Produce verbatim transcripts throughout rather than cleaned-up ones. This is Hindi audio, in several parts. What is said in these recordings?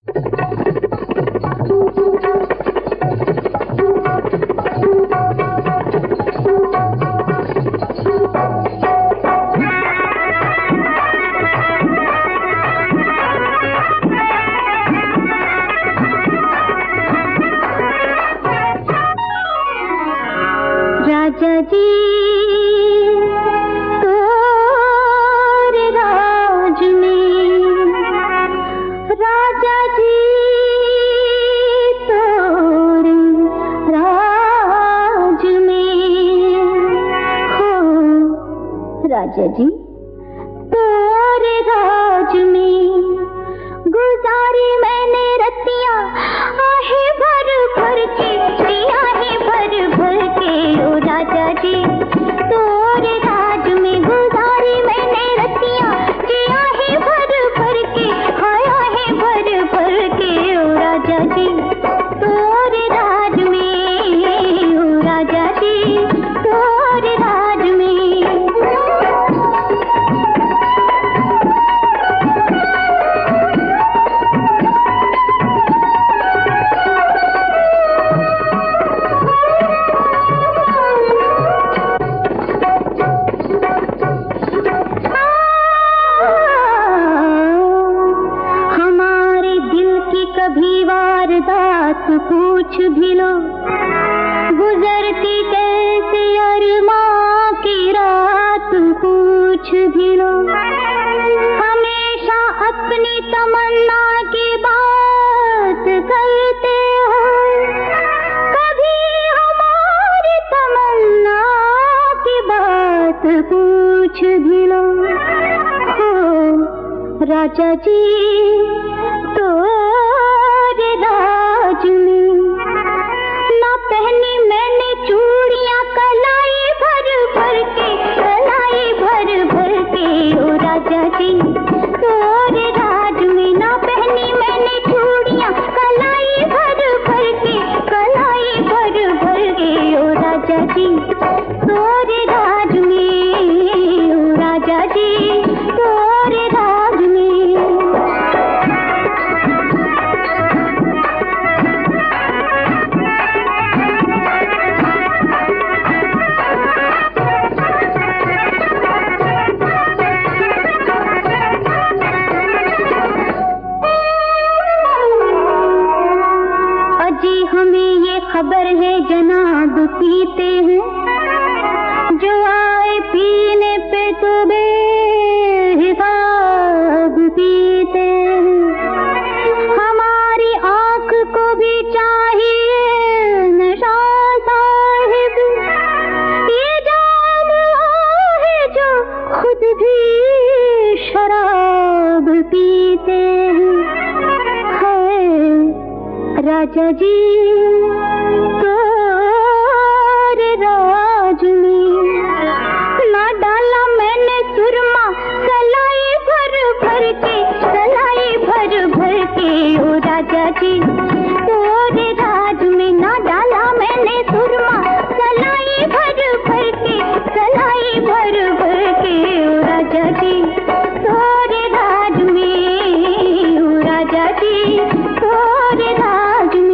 राजा जी तोरे राज में, राजा जी तोरे राज में हो, राजा जी तोरे राज में गुजारी मैंने रतियां आहे भर भर के, आहे भर भर के ओ राजा जी तोरे राज में गुजारी मैंने रतियां जी आहे भर भर के, हाय आहे भर भर के ओ राजा जी तोरे राज में, ओ राजा जी तोरे राज में। कभी वारदात पूछ भी लो, गुजरती कैसे अरमां की रात पूछ भी लो, हमेशा अपनी तमन्ना की बात करते हो, कभी हमारी तमन्ना की बात पूछ भी लो हो, राजा जी तोरे राज में ना पहनी मैंने चूड़ियां कलाई भर भर के, कलाई भर भर के ओ राजा जी तोरे राज में ना पहनी मैंने चूड़ियां कलाई भर भर के, कलाई भर भर के ओ राजा जी तोरे राज में, ओ राजा जी तोरे राज में। अजी हमें ये खबर है जनाब पीते हैं, जो आए पीने पे तो बेहिसाब पीते हैं, हमारी आंख को भी चाहिए नशा साहिब, ये जाम है जो खुद भी शराब पीते हैं, राजा जी तोरे राज में ना डाला मैंने सुरमा सलाई भर भर के, सलाई भर भर के ओ राजा जी तोरे राज में ना डाला मैंने सुरमा सलाई भर भर के, सलाई भर भर के ओ राजा जी तोरे राज में, ओ राजा जी तोरे राज में।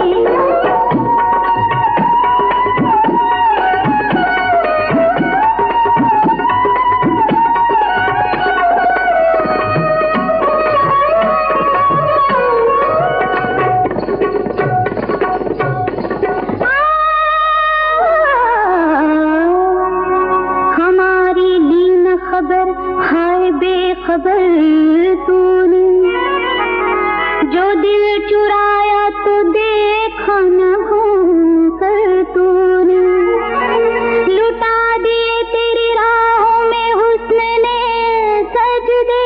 खबर हाय बेखबर तूने, जो दिल चुराया तो देखा न भूलकर तूने, लुटा दिए तेरी राहों में हुस्न ने सजदे,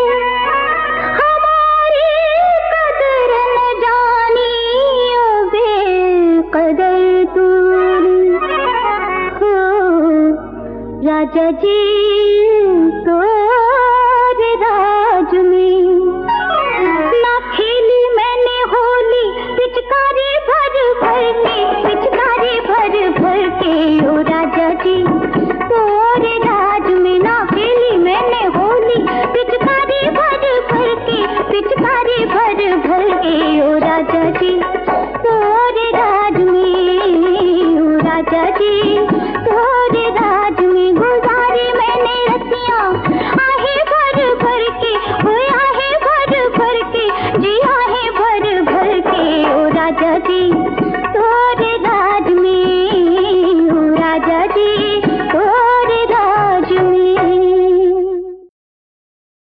हमारी कदर न जानी ओ बेकदर तूने हो, राजा जी तोरे राज में ना खेली मैंने होली पिचकारी भर भर के, पिचकारी भर भर के ओ राजा जी तोरे राज में ना खेली मैंने होली पिचकारी भर भर के, पिचकारी भर भर के ओ राजा जी तोरे राज में, ओ राजा जी तोरे